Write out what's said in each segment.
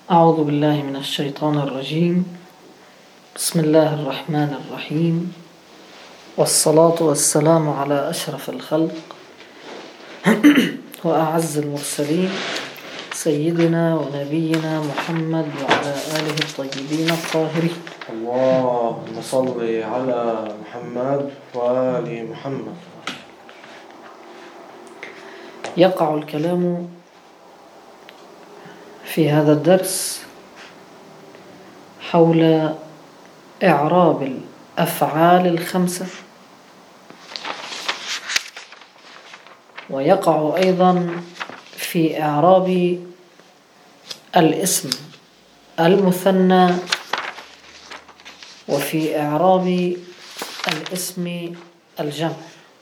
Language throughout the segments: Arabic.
أعوذ بالله من الشيطان الرجيم. بسم الله الرحمن الرحيم، والصلاة والسلام على أشرف الخلق وأعز المرسلين سيدنا ونبينا محمد وعلى آله الطيبين الطاهرين. اللهم صل على محمد وآل محمد. يقع الكلام في هذا الدرس حول إعراب الأفعال الخمسة، ويقع أيضا في إعراب الاسم المثنى، وفي إعراب الاسم الجمع.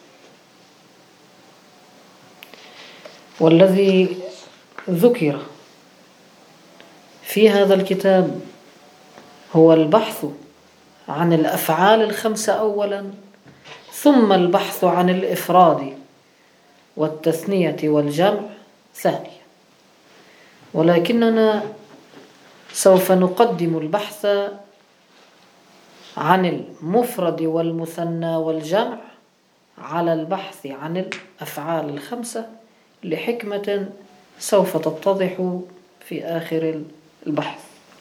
والذي ذكر في هذا الكتاب هو البحث عن الأفعال الخمسة أولا، ثم البحث عن الإفراد والتثنية والجمع ثانيا. ولكننا سوف نقدم البحث عن المفرد والمثنى والجمع على البحث عن الأفعال الخمسة لحكمة سوف تتضح في آخر البحث.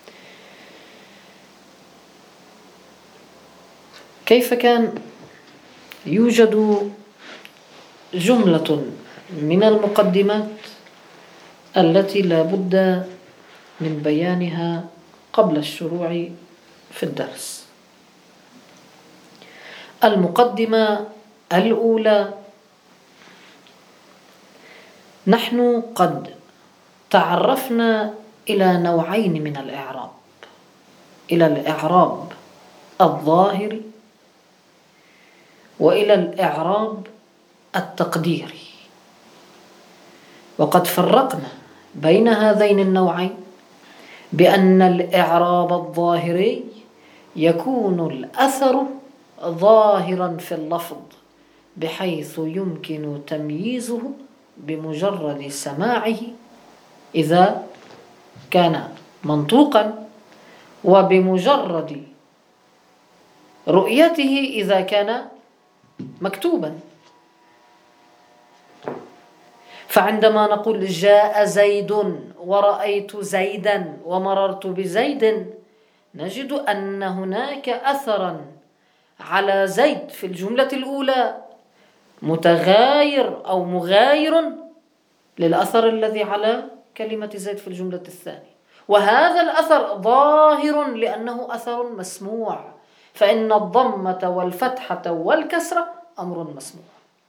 كيف كان يوجد جملة من المقدمات التي لا بد من بيانها قبل الشروع في الدرس. المقدمة الأولى: نحن قد تعرفنا إلى نوعين من الإعراب، إلى الإعراب الظاهري وإلى الإعراب التقديري. وقد فرقنا بين هذين النوعين بأن الإعراب الظاهري يكون الأثر ظاهرا في اللفظ بحيث يمكن تمييزه بمجرد سماعه إذا كان منطوقا، وبمجرد رؤيته إذا كان مكتوبا. فعندما نقول جاء زيد ورأيت زيدا ومررت بزيد، نجد أن هناك أثرا على زيد في الجملة الأولى متغاير أو مغاير للأثر الذي على كلمة زيد في الجملة الثانية، وهذا الأثر ظاهر لأنه أثر مسموع، فإن الضمة والفتحة والكسرة أمر مسموع.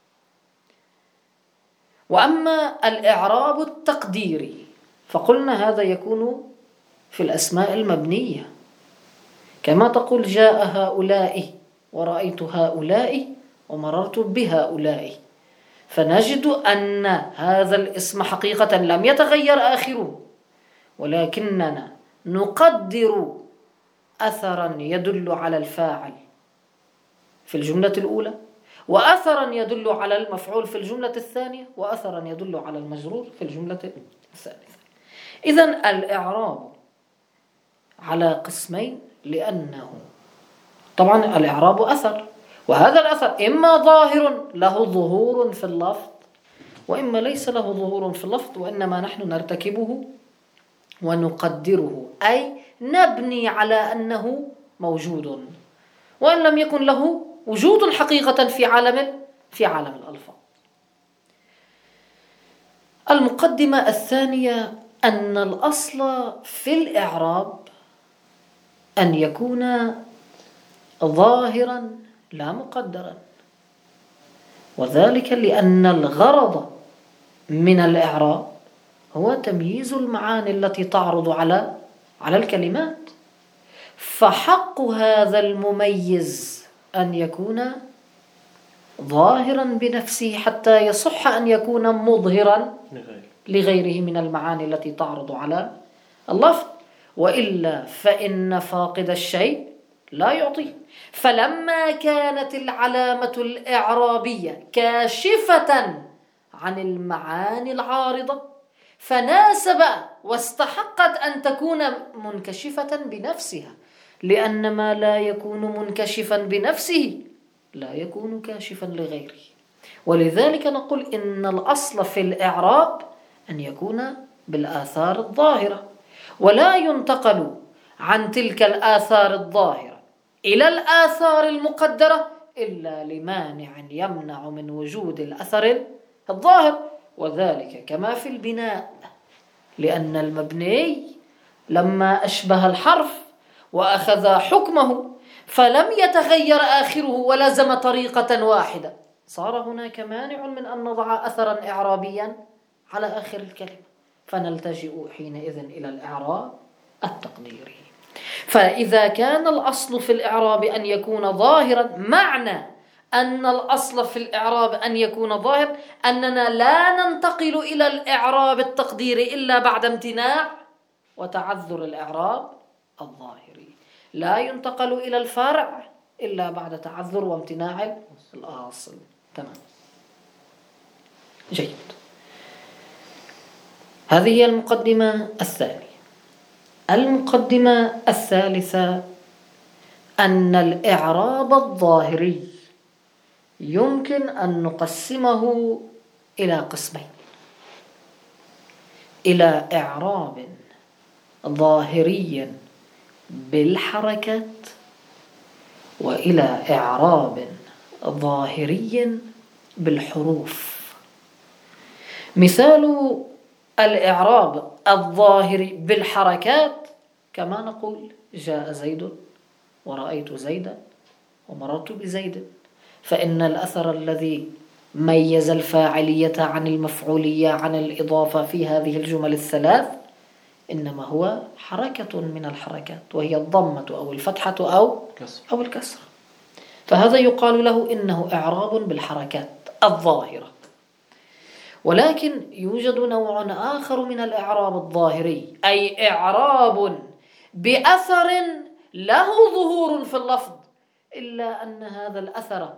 وأما الإعراب التقديري فقلنا هذا يكون في الأسماء المبنية، كما تقول جاء هؤلاء ورأيت هؤلاء ومررت بهؤلاء، فنجد أن هذا الاسم حقيقة لم يتغير آخره، ولكننا نقدر أثرا يدل على الفاعل في الجملة الأولى، وأثرا يدل على المفعول في الجملة الثانية، وأثرا يدل على المجرور في الجملة الثالثة. إذن الإعراب على قسمين، لأنه طبعا الإعراب أثر، وهذا الأثر إما ظاهر له ظهور في اللفظ، وإما ليس له ظهور في اللفظ، وإنما نحن نرتكبه ونقدره، أي نبني على أنه موجود وإن لم يكن له وجود حقيقة في عالم الألفاظ. المقدمة الثانية أن الأصل في الإعراب أن يكون ظاهرا لا مقدرا، وذلك لأن الغرض من الإعراب هو تمييز المعاني التي تعرض على الكلمات، فحق هذا المميز أن يكون ظاهرا بنفسه حتى يصح أن يكون مظهرا لغيره من المعاني التي تعرض على اللفظ، وإلا فإن فاقد الشيء لا يعطيه. فلما كانت العلامة الإعرابية كاشفة عن المعاني العارضة، فناسب واستحقت أن تكون منكشفة بنفسها، لأن ما لا يكون منكشفا بنفسه لا يكون كاشفا لغيره. ولذلك نقول إن الأصل في الإعراب أن يكون بالآثار الظاهرة، ولا ينتقل عن تلك الآثار الظاهرة إلى الآثار المقدرة إلا لمانع يمنع من وجود الأثر الظاهر. وذلك كما في البناء، لأن المبني لما أشبه الحرف وأخذ حكمه فلم يتغير آخره ولزم طريقة واحدة، صار هناك مانع من أن نضع أثرا إعرابيا على آخر الكلمة، فنلتجئ حينئذ إلى الإعراب التقديري. فإذا كان الأصل في الإعراب أن يكون ظاهرا، معنى أن الأصل في الإعراب أن يكون ظاهر أننا لا ننتقل إلى الإعراب التقديري إلا بعد امتناع وتعذر الإعراب الظاهري، لا ينتقل إلى الفرع إلا بعد تعذر وامتناع الأصل. تمام، جيد. هذه هي المقدمة الثانية. المقدمة الثالثة أن الإعراب الظاهري يمكن أن نقسمه إلى قسمين: إلى إعراب ظاهري بالحركات، وإلى إعراب ظاهري بالحروف. مثال الإعراب الظاهري بالحركات كما نقول: جاء زيد ورأيت زيدا ومررت بزيد، فإن الأثر الذي ميز الفاعلية عن المفعولية عن الإضافة في هذه الجمل الثلاث إنما هو حركة من الحركات، وهي الضمة أو الفتحة أو الكسر. فهذا يقال له إنه إعراب بالحركات الظاهرة. ولكن يوجد نوع آخر من الإعراب الظاهري، أي إعراب بأثر له ظهور في اللفظ، إلا أن هذا الأثر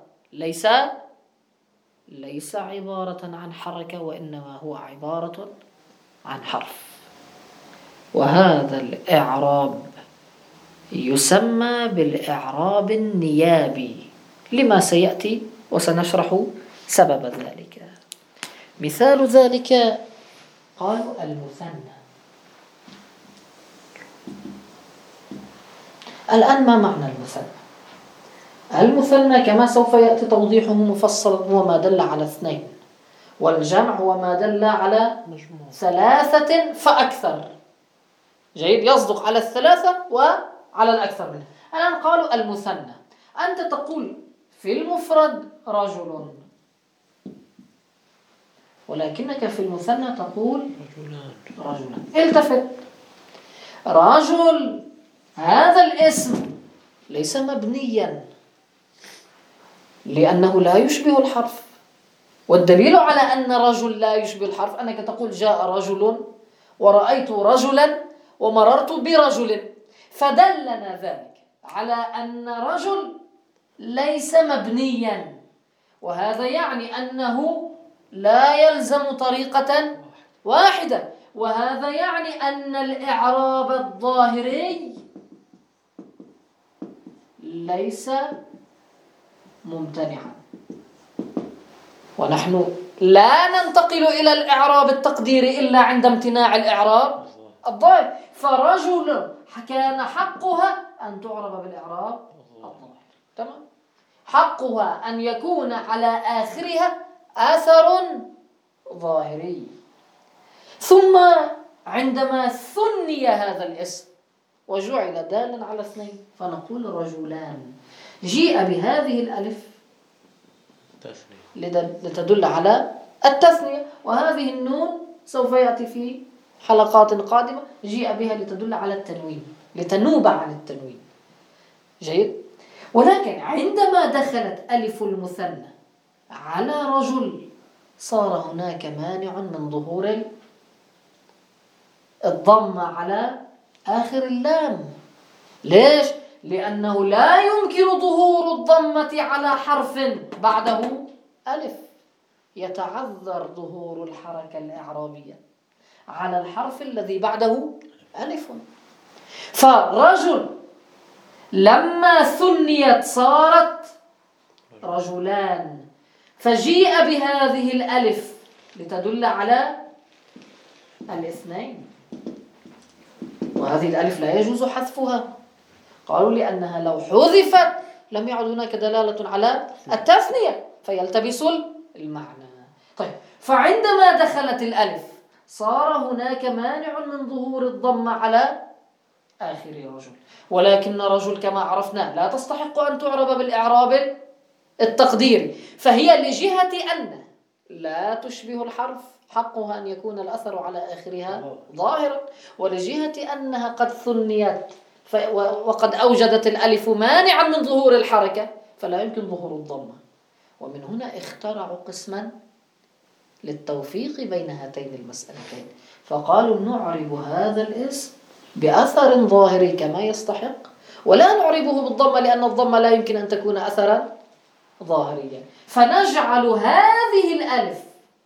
ليس عبارة عن حركة، وإنما هو عبارة عن حرف. وهذا الإعراب يسمى بالإعراب النيابي، لما سيأتي وسنشرح سبب ذلك. مثال ذلك قالوا المثنى. الآن ما معنى المثنى؟ المثنى كما سوف يأتي توضيحه مفصلا هو ما دل على اثنين، والجمع هو ما دل على ثلاثة فأكثر. جيد، يصدق على الثلاثة وعلى الأكثر منها. الآن قالوا المثنى، أنت تقول في المفرد رجل، ولكنك في المثنى تقول رجلان. التفت، رجل هذا الاسم ليس مبنيا لأنه لا يشبه الحرف، والدليل على أن رجل لا يشبه الحرف أنك تقول جاء رجل ورأيت رجلا ومررت برجل، فدلنا ذلك على أن رجل ليس مبنيا، وهذا يعني أنه لا يلزم طريقة واحدة، وهذا يعني أن الإعراب الظاهري ليس ممتنعا. ونحن لا ننتقل إلى الإعراب التقديري إلا عند امتناع الإعراب الظاهر، فرجل كان حقها أن تعرب بالإعراب الظاهر. تمام، حقها أن يكون على آخرها أثر ظاهري. ثم عندما ثني هذا الاسم وجعل دالا على اثنين فنقول رجلان، جيء بهذه الألف لتدل على التثنية، وهذه النون سوف يأتي في حلقات قادمة جيء بها لتدل على التنوين، لتنوب عن التنوين. جيد. ولكن عندما دخلت ألف المثنى على رجل صار هناك مانع من ظهور الضمة على آخر اللام. ليش؟ لأنه لا يمكن ظهور الضمة على حرف بعده ألف، يتعذر ظهور الحركة الإعرابية. على الحرف الذي بعده ألف. فرجل لما ثنيت صارت رجلان، فجيء بهذه الألف لتدل على الاثنين، وهذه الألف لا يجوز حذفها. قالوا لأنها لو حذفت لم يعد هناك دلالة على التثنية فيلتبس المعنى. طيب، فعندما دخلت الألف صار هناك مانع من ظهور الضمة على آخر رجل، ولكن رجل كما عرفنا لا تستحق أن تعرب بالإعراب التقديري، فهي لجهة أن لا تشبه الحرف حقها أن يكون الأثر على آخرها ظاهرا، ولجهة أنها قد ثنيت وقد أوجدت الألف مانعا من ظهور الحركة فلا يمكن ظهور الضمة. ومن هنا اخترعوا قسما للتوفيق بين هاتين المسألتين، فقالوا نعرب هذا الاسم بأثر ظاهري كما يستحق، ولا نعربه بالضمة لأن الضمة لا يمكن أن تكون أثرا ظاهريا، فنجعل هذه الألف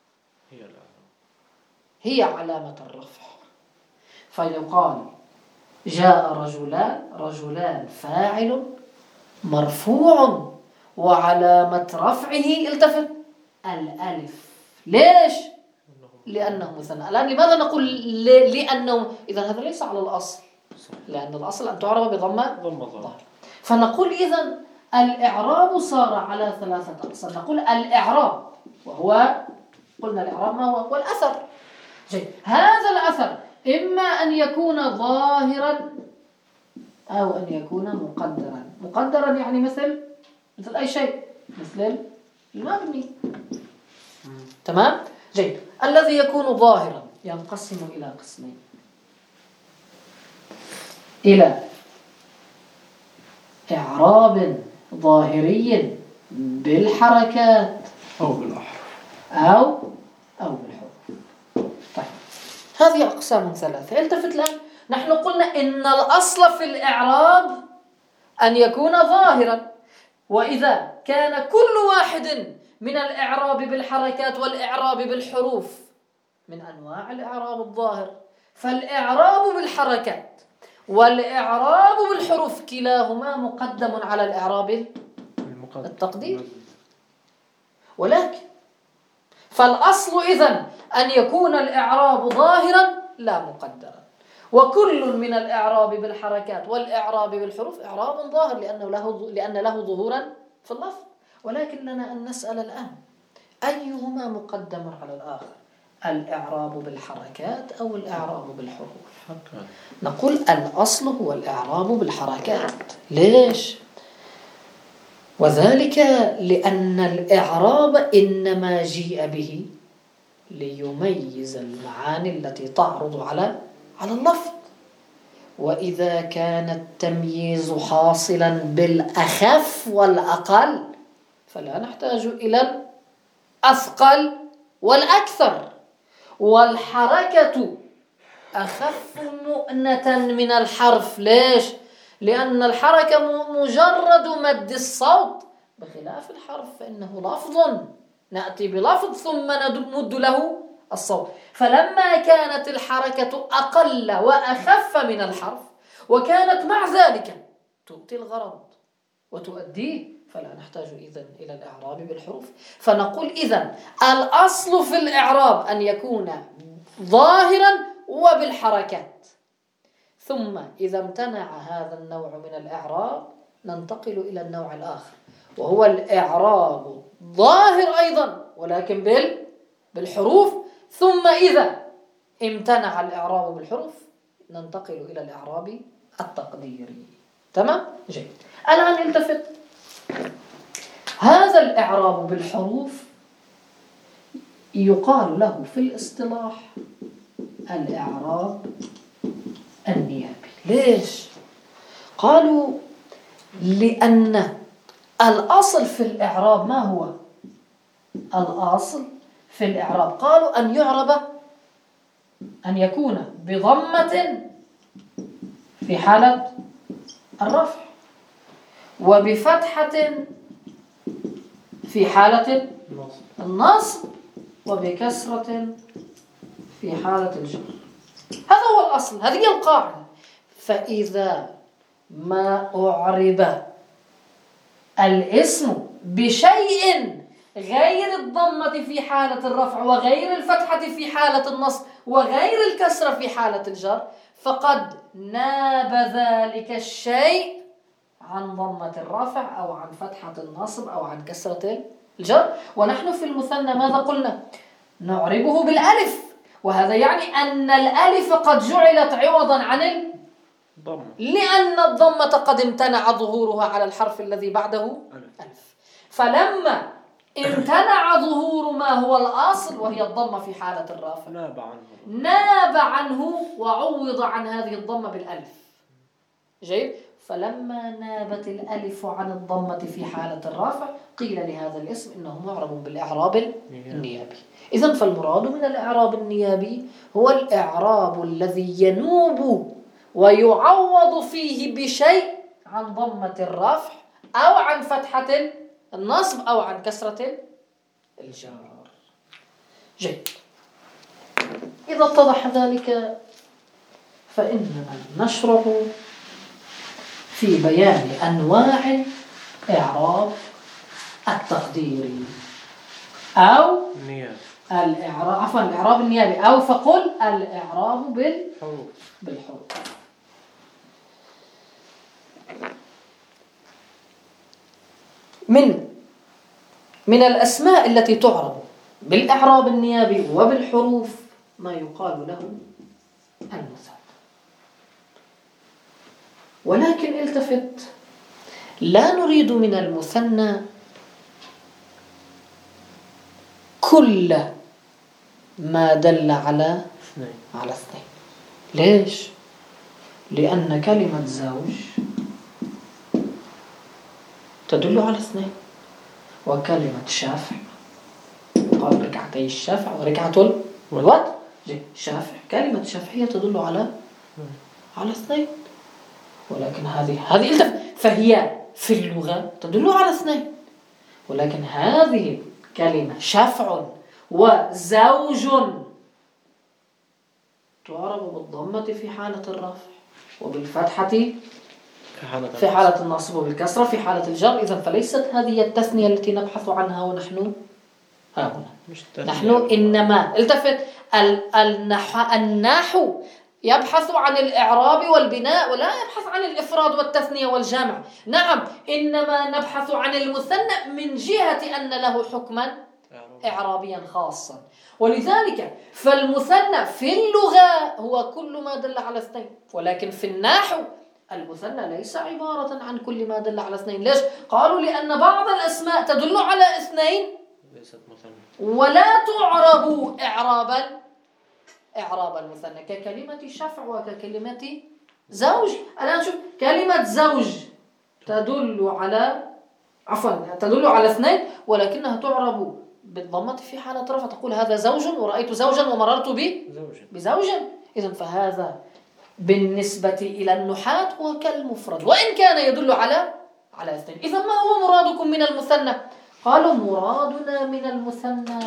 هي علامة الرفع، فيقال جاء رجلان فاعل مرفوع وعلامة رفعه التفت الألف. ليش؟ لأنه مثنى. الآن لماذا نقول لأنه؟ إذن هذا ليس على الأصل، لأن الأصل أن تعرب بضمة ظاهرة. فنقول إذن الإعراب صار على ثلاثة أقسام. نقول الإعراب وهو، قلنا الإعراب ما هو الأثر. جيد، هذا الأثر إما أن يكون ظاهرا أو أن يكون مقدرا. مقدرا يعني مثل أي شيء، مثل المبني. تمام؟ جيد، الذي يكون ظاهرا ينقسم إلى قسمين: إلى إعراب ظاهري بالحركات أو بالأحرف أو بالحروف. طيب، هذه أقسام ثلاثة. التفت الآن، نحن قلنا إن الأصل في الإعراب أن يكون ظاهرا، وإذا كان كل واحد من الإعراب بالحركات والإعراب بالحروف من أنواع الإعراب الظاهر، فالإعراب بالحركات والإعراب بالحروف كلاهما مقدم على الإعراب التقدير. ولكن فالأصل إذن أن يكون الإعراب ظاهرا لا مقدرا، وكل من الإعراب بالحركات والإعراب بالحروف إعراب ظاهر لأن له ظهورا في اللفظ. ولكن لنا أن نسأل الآن أيهما مقدم على الآخر، الإعراب بالحركات أو الإعراب بالحروف؟ نقول الأصل هو الإعراب بالحركات. ليش؟ وذلك لأن الإعراب إنما جيء به ليميز المعاني التي تعرض على اللفظ، وإذا كان التمييز حاصلا بالأخف والأقل فلا نحتاج إلى الأثقل والأكثر، والحركة أخف مؤنة من الحرف. ليش؟ لأن الحركة مجرد مد الصوت، بخلاف الحرف فإنه لفظ، نأتي بلفظ ثم نمد له الصوت. فلما كانت الحركة أقل وأخف من الحرف وكانت مع ذلك تؤتي الغرض وتؤديه، فلا نحتاج إذن إلى الإعراب بالحروف. فنقول إذن الأصل في الإعراب أن يكون ظاهرا وبالحركات، ثم إذا امتنع هذا النوع من الإعراب ننتقل إلى النوع الآخر، وهو الإعراب ظاهر أيضا ولكن بالحروف، ثم إذا امتنع الإعراب بالحروف ننتقل إلى الإعراب التقديري. تمام؟ جيد. الآن التفت، هذا الإعراب بالحروف يقال له في الاصطلاح الإعراب النيابي. ليش؟ قالوا لأن الأصل في الإعراب ما هو؟ الأصل في الإعراب قالوا أن يعرب، أن يكون بضمة في حالة الرفع، وبفتحة في حالة النصب، وبكسرة في حالة الجر. هذا هو الأصل، هذه هي القاعدة. فإذا ما أعرب الاسم بشيء غير الضمة في حالة الرفع وغير الفتحة في حالة النصب وغير الكسرة في حالة الجر، فقد ناب ذلك الشيء عن ضمة الرفع أو عن فتحة النصب أو عن كسرة الجر. ونحن في المثنى ماذا قلنا؟ نعربه بالألف، وهذا يعني أن الألف قد جعلت عوضا عن الضمة، لأن الضمة قد امتنع ظهورها على الحرف الذي بعده ألف. فلما امتنع ظهور ما هو الأصل وهي الضمة في حالة الرفع ناب عنه وعوض عن هذه الضمة بالألف. جيد. فلما نابت الألف عن الضمة في حالة الرفع قيل لهذا الاسم إنه معرب بالإعراب النيابي. إذن فالمراد من الإعراب النيابي هو الإعراب الذي ينوب ويعوض فيه بشيء عن ضمة الرفع أو عن فتحة النصب أو عن كسرة الجر. جيد. إذا اتضح ذلك فإننا نشرع في بيان أنواع إعراب التقديري أو الإعراب النيابي، أو فقل الإعراب بالحروف. من الأسماء التي تعرب بالإعراب النيابي وبالحروف ما يقال له المثنى. ولكن التفت، لا نريد من المثنى كل ما دل على اثنين. ليش؟ لأن كلمة زوج تدل على اثنين، وكلمة شافع قال ركعتي الشافع وركعة الوتر. شافع، كلمة شافعية تدل على اثنين، ولكن هذه فهي في اللغة تدل على اثنين، ولكن هذه كلمة شفع وزوج تعرب بالضمة في حالة الرفع وبالفتحة في حالة النصب وبالكسرة في حالة الجر. إذن فليست هذه التثنية التي نبحث عنها ونحن هنا. نحن إنما التفت النحو يبحث عن الإعراب والبناء ولا يبحث عن الإفراد والتثنية والجمع. نعم، إنما نبحث عن المثنى من جهة أن له حكما إعرابيا خاصا. ولذلك فالمثنى في اللغة هو كل ما دل على اثنين، ولكن في النحو المثنى ليس عبارة عن كل ما دل على اثنين. ليش؟ قالوا لأن بعض الأسماء تدل على اثنين ولا تعرب إعراب المثنى، ككلمة شفع وككلمة زوج. الآن شوف، كلمة زوج تدل على اثنين، ولكنها تعرب بالضمة في حالة رفع، تقول هذا زوج ورأيت زوجا ومررت بزوج. إذن فهذا بالنسبة إلى النحاة هو كالمفرد وإن كان يدل على اثنين. إذن ما هو مرادكم من المثنى؟ قالوا مرادنا من المثنى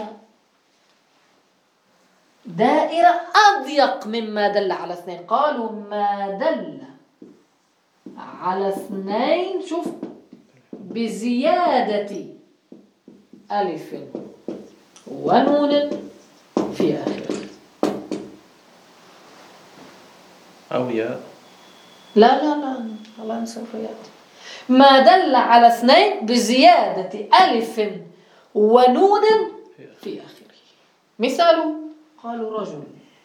دائرة أضيق مما دل على اثنين. قالوا ما دل على اثنين، شوف، بزيادة ألف ونون في آخره أو ياء. لا سوف يأتي. ما دل على اثنين بزيادة ألف ونون في آخره. مثال، قالوا رجل،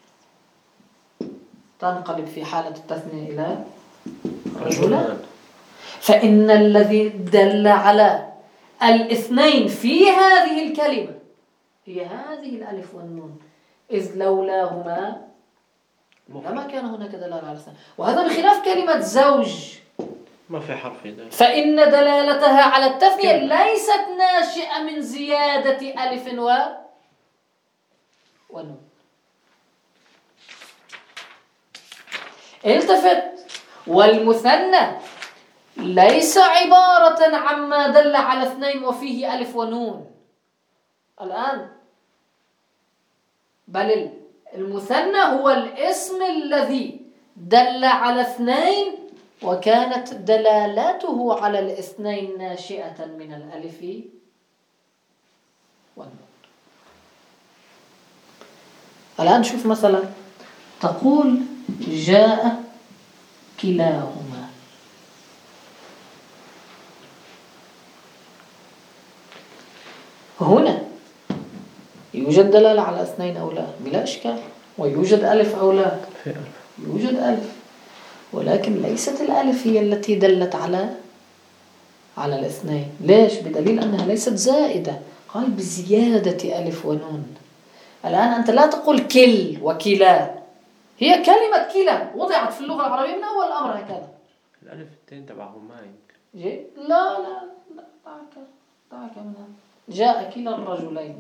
تنقلب في حالة التثنية إلى رجلان. فإن الذي دل على الاثنين في هذه الكلمة هي هذه الألف والنون، إذ لولاهما لما كان هناك دلالة على اثنين. وهذا بخلاف كلمة زوج ما في حرف دال، فإن دلالتها على التثنية ليست ناشئة من زيادة ألف ونون. التفت، والمثنى ليس عبارة عما دل على اثنين وفيه ألف ونون الآن، بل المثنى هو الاسم الذي دل على اثنين وكانت دلالته على الاثنين ناشئة من الألف والنون. الآن شوف مثلا تقول جاء كلاهما. هنا يوجد دلالة على اثنين أو لا بلا إشكال، ويوجد ألف أو لا يوجد ألف، ولكن ليست الألف هي التي دلت على الاثنين. ليش؟ بدليل أنها ليست زائدة، قال بزيادة ألف ونون. الآن أنت لا تقول كل وكلا، هي كلمة كلا وضعت في اللغة العربية من أول الأمر هكذا. الألف التين تبعهم ما يمكن. جي؟ لا دعك منها. جاء كلا الرجلين،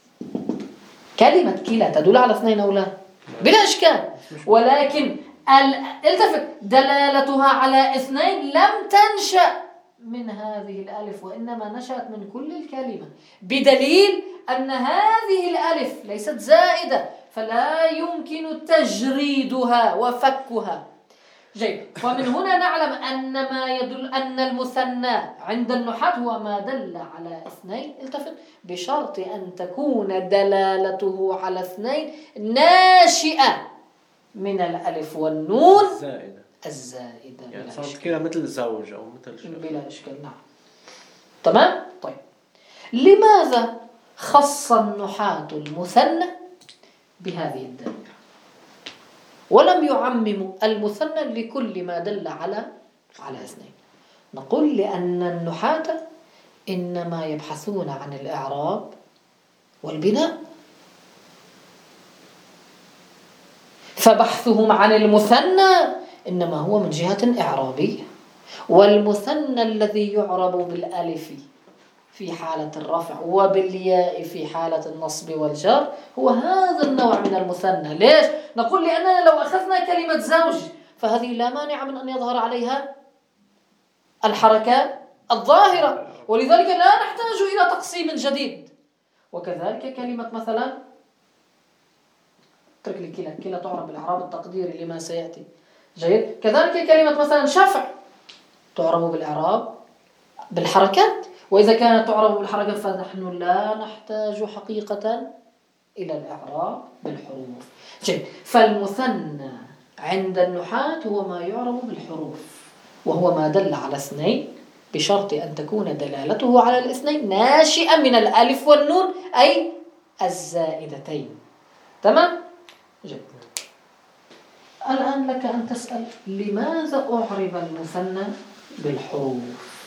كلمة كلا تدل على اثنين أو لا بلا إشكال، ولكن التفت دلالتها على اثنين لم تنشأ من هذه الألف، وإنما نشأت من كل الكلمة، بدليل أن هذه الألف ليست زائدة فلا يمكن تجريدها وفكها. جيد. ومن هنا نعلم أن ما يدل أن المثنى عند النحاة هو ما دل على اثنين، التفت، بشرط أن تكون دلالته على اثنين ناشئة من الألف والنون الزائدة يعني صارت كده مثل زوج أو مثل شخص بلا إشكال. نعم تمام. طيب لماذا خص النحاة المثنى بهذه الدلالة ولم يعمم المثنى لكل ما دل على اثنين؟ نقول لأن النحاة إنما يبحثون عن الإعراب والبناء، فبحثهم عن المثنى إنما هو من جهة إعرابية، والمثنى الذي يعرب بالألف في حالة الرفع وبالياء في حالة النصب والجر هو هذا النوع من المثنى. ليش؟ نقول لأننا لو أخذنا كلمة زوج فهذه لا مانع من أن يظهر عليها الحركات الظاهرة، ولذلك لا نحتاج إلى تقسيم جديد. وكذلك كلمة مثلا اترك لي كلا تعرب بالإعراب التقديري لما سيأتي. جيد. كذلك كلمة مثلا شفع تعرب بالإعراب بالحركات، وإذا كانت تعرب بالحركات فنحن لا نحتاج حقيقة إلى الإعراب بالحروف. جيد. فالمثنى عند النحاة هو ما يعرب بالحروف، وهو ما دل على اثنين بشرط أن تكون دلالته على الاثنين ناشئة من الألف والنون أي الزائدتين. تمام؟ جيد. الآن لك أن تسأل لماذا أعرب المثنى بالحروف؟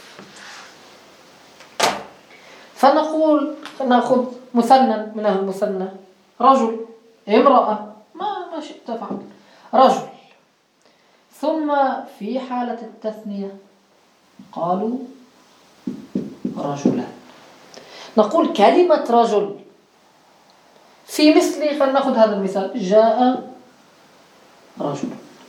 فنقول نأخذ مثنى من المثنى، رجل، امرأة، ما شئت فعل، رجل. ثم في حالة التثنية قالوا رجلان. نقول كلمة رجل في مثل، فلنأخذ هذا المثال، جاء رجل.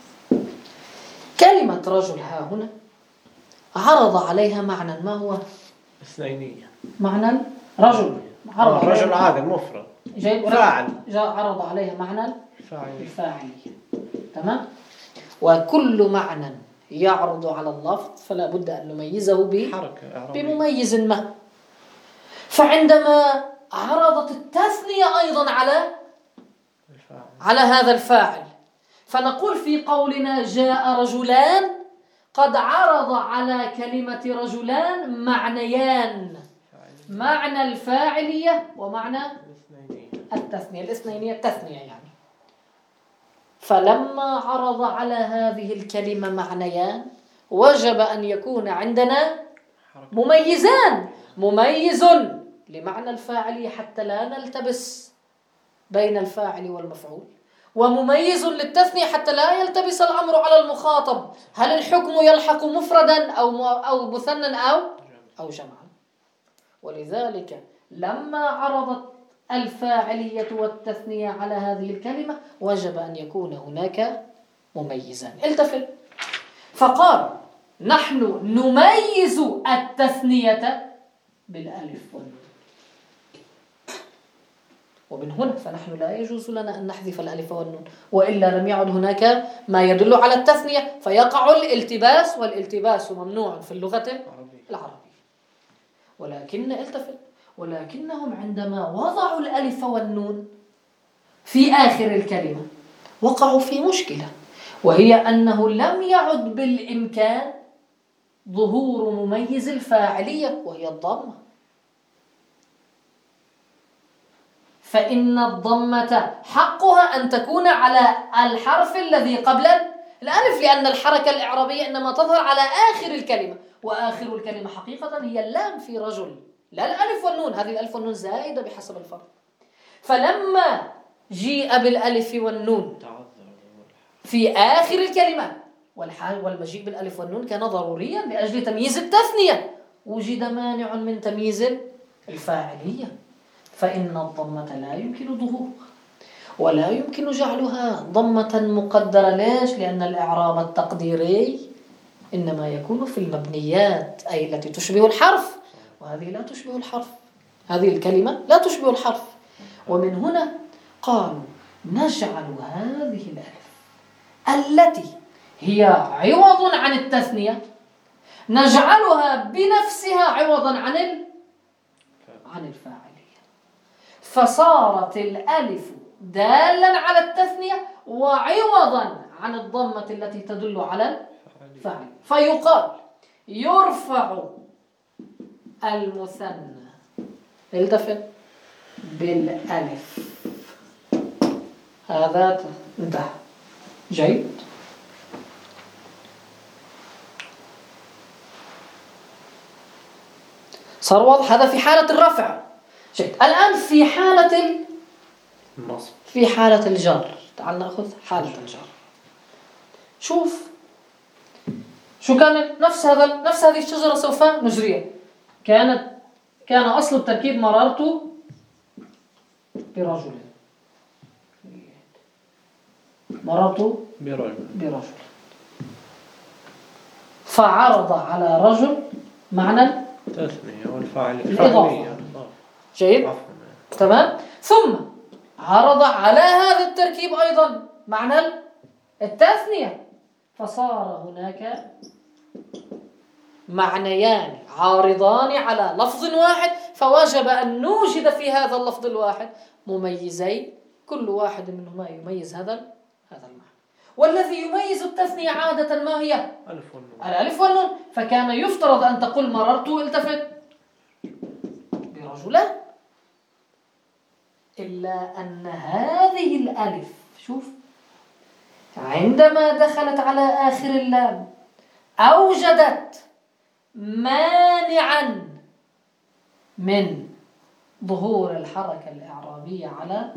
كلمة رجل ها هنا عرض عليها معنى، ما هو؟ اثنينية. معنى رجل رجل عادي مفرد فاعل، عرض عليها معنى الفاعلية. تمام. وكل معنى يعرض على اللفظ فلا بد أن نميزه بمميز ما. فعندما عرضت التثنية أيضا على هذا الفاعل، فنقول في قولنا جاء رجلان قد عرض على كلمة رجلان معنيان، معنى الفاعلية ومعنى التثنية، الاثنينية التثنية يعني. فلما عرض على هذه الكلمة معنيان وجب أن يكون عندنا مميزان، مميز لمعنى الفاعلية حتى لا نلتبس بين الفاعل والمفعول، ومميز للتثنية حتى لا يلتبس الأمر على المخاطب، هل الحكم يلحق مفردا أو مثنى أو جمعا. ولذلك لما عرضت الفاعلية والتثنية على هذه الكلمة وجب أن يكون هناك مميزان. التفت، فقال نحن نميز التثنية بالألف والنون، ومن هنا فنحن لا يجوز لنا أن نحذف الألف والنون، وإلا لم يعد هناك ما يدل على التثنية فيقع الالتباس، والالتباس ممنوع في اللغة العربية. ولكن التفت، ولكنهم عندما وضعوا الألف والنون في آخر الكلمة وقعوا في مشكلة، وهي أنه لم يعد بالإمكان ظهور مميز الفاعلية وهي الضمة، فإن الضمة حقها أن تكون على الحرف الذي قبل الألف، لأن الحركة الإعرابية إنما تظهر على آخر الكلمة، وآخر الكلمة حقيقة هي اللام في رجل، لا الألف والنون. هذه الألف والنون زائدة بحسب الفرق. فلما جيء بالألف والنون في آخر الكلمة، والمجيء بالألف والنون كان ضروريا لأجل تمييز التثنية، وجد مانع من تمييز الفاعلية، فإن الضمة لا يمكن ظهورها ولا يمكن جعلها ضمة مقدرة. ليش؟ لأن الإعراب التقديري إنما يكون في المبنيات، أي التي تشبه الحرف، وهذه لا تشبه الحرف، هذه الكلمة لا تشبه الحرف. ومن هنا قالوا نجعل هذه الألف التي هي عوض عن التثنية نجعلها بنفسها عوضا عن الفاعلية، فصارت الألف دالا على التثنية وعوضا عن الضمة التي تدل على الفاعل. فيقال يرفع المثنى التفت بالألف، هذا انتهى. جيد. صار واضح هذا في حالة الرفع. جيد. الآن في حالة النصب، في حالة الجر. تعال نأخذ حالة الجر. شوف شو كان نفس هذه الشجرة سوف نجريها. كان أصل التركيب مررت برجل، مررت برجل، فعرض على رجل معنى التثنية والفاعل الإضافة. جيد. تمام. ثم عرض على هذا التركيب أيضا معنى التثنية، فصار هناك معنيان عارضان على لفظ واحد، فوجب أن نوجد في هذا اللفظ الواحد مميزين، كل واحد منهما يميز هذا المعنى. والذي يميز التثنية عادة ما هي؟ الألف والنون. فكان يفترض أن تقول مررت التفت برجلان، إلا أن هذه الألف شوف عندما دخلت على آخر اللام أوجدت مانعا من ظهور الحركة الإعرابية على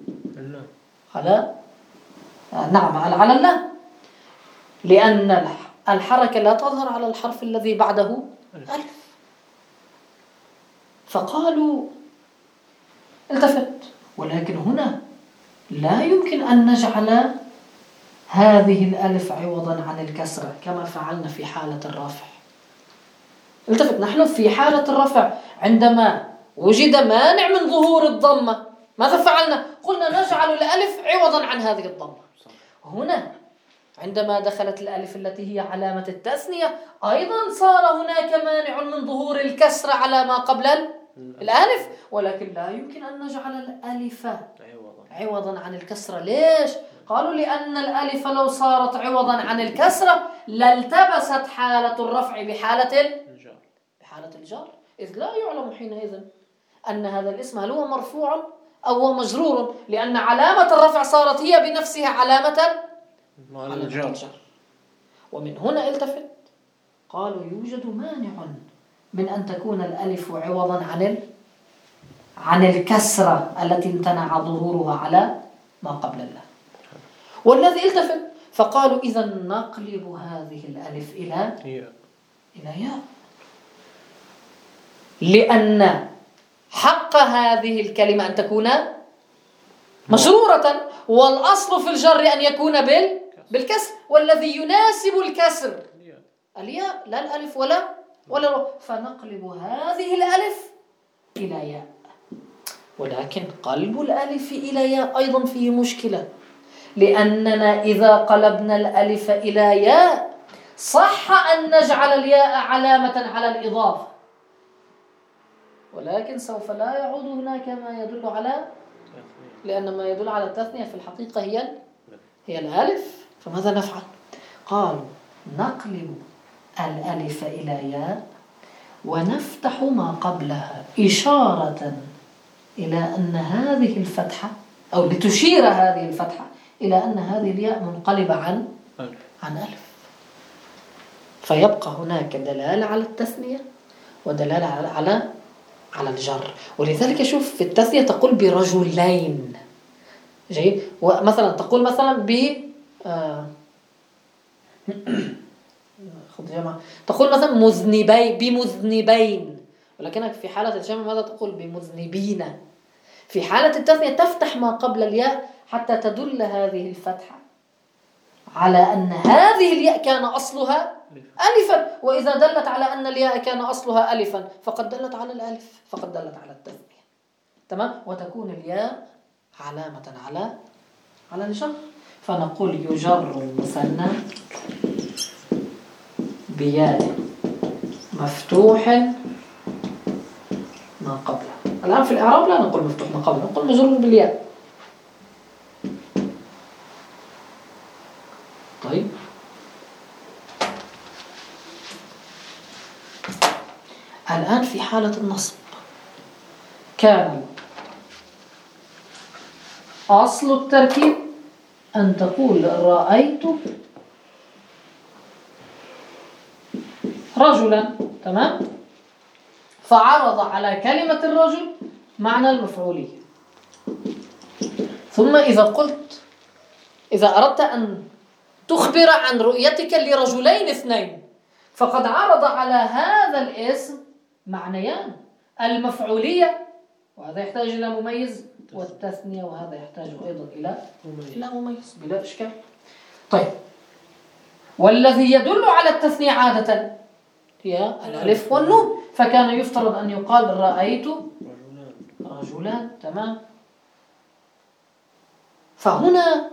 اللام، لأن الحركة لا تظهر على الحرف الذي بعده ألف. فقالوا التفت، ولكن هنا لا يمكن أن نجعل هذه الألف عوضا عن الكسرة كما فعلنا في حالة الرفع. التفت، نحن في حالة الرفع عندما وجد مانع من ظهور الضمة ماذا فعلنا؟ قلنا نجعل الألف عوضا عن هذه الضمة. هنا عندما دخلت الألف التي هي علامة التثنية أيضا صار هناك مانع من ظهور الكسرة على ما قبل الألف، ولكن لا يمكن أن نجعل الألف عوضا عن الكسرة. ليش؟ قالوا لأن الألف لو صارت عوضا عن الكسرة لالتبست حالة الرفع بحالة الجر، إذ لا يعلم حينئذ أن هذا الاسم هل هو مرفوع أو هو مجرور، لأن علامة الرفع صارت هي بنفسها علامة الجر. ومن هنا التفت قالوا يوجد مانع من أن تكون الألف عوضا عن الكسرة التي امتنع ظهورها على ما قبل الله. والذي التفت فقالوا إذا نقلب هذه الألف إلى ياء، لأن حق هذه الكلمة أن تكون مجرورة، والأصل في الجر أن يكون بالكسر، والذي يناسب الكسر الياء لا الألف ولا فنقلب هذه الألف إلى ياء. ولكن قلب الألف إلى ياء أيضا فيه مشكلة، لأننا إذا قلبنا الألف إلى ياء صح أن نجعل الياء علامة على الإضافة، ولكن سوف لا يعود هناك ما يدل على، لأن ما يدل على التثنية في الحقيقة هي الألف. فماذا نفعل؟ قالوا نقلب الألف إلى ياء ونفتح ما قبلها إشارة إلى أن هذه الفتحة، أو لتشير هذه الفتحة إلى أن هذه الياء منقلبة عن ألف، فيبقى هناك دلالة على التثنية ودلالة على الجر. ولذلك شوف في التثنية تقول برجلين، جيد، ومثلا تقول مثلا تقول مثلا بمذنبين، ولكنك في حالة الجمع ماذا تقول؟ بمذنبين. في حالة التثنية تفتح ما قبل الياء حتى تدل هذه الفتحة على أن هذه الياء كان أصلها ألفا، وإذا دلت على أن الياء كان أصلها ألفا فقد دلت على الألف، فقد دلت على التثنية. تمام؟ وتكون الياء علامة على الجر. فنقول يجر المثنى بياء مفتوح ما قبله. الآن في الإعراب لا نقول مفتوح ما قبله، نقول مجرور بالياء. طيب، الآن في حالة النصب كان أصل التركيب أن تقول رأيت رجلا، تمام؟ فعرض على كلمة الرجل معنى المفعولية. ثم إذا أردت أن تخبر عن رؤيتك لرجلين اثنين، فقد عرض على هذا الاسم معنيان، المفعولية، وهذا يحتاج إلى مميز، والتثنية، وهذا يحتاج أيضا إلى مميز بلا إشكال. طيب، والذي يدل على التثنية عادة هي الألف والنون، فكان يفترض أن يقال رأيت رجلان، تمام؟ فهنا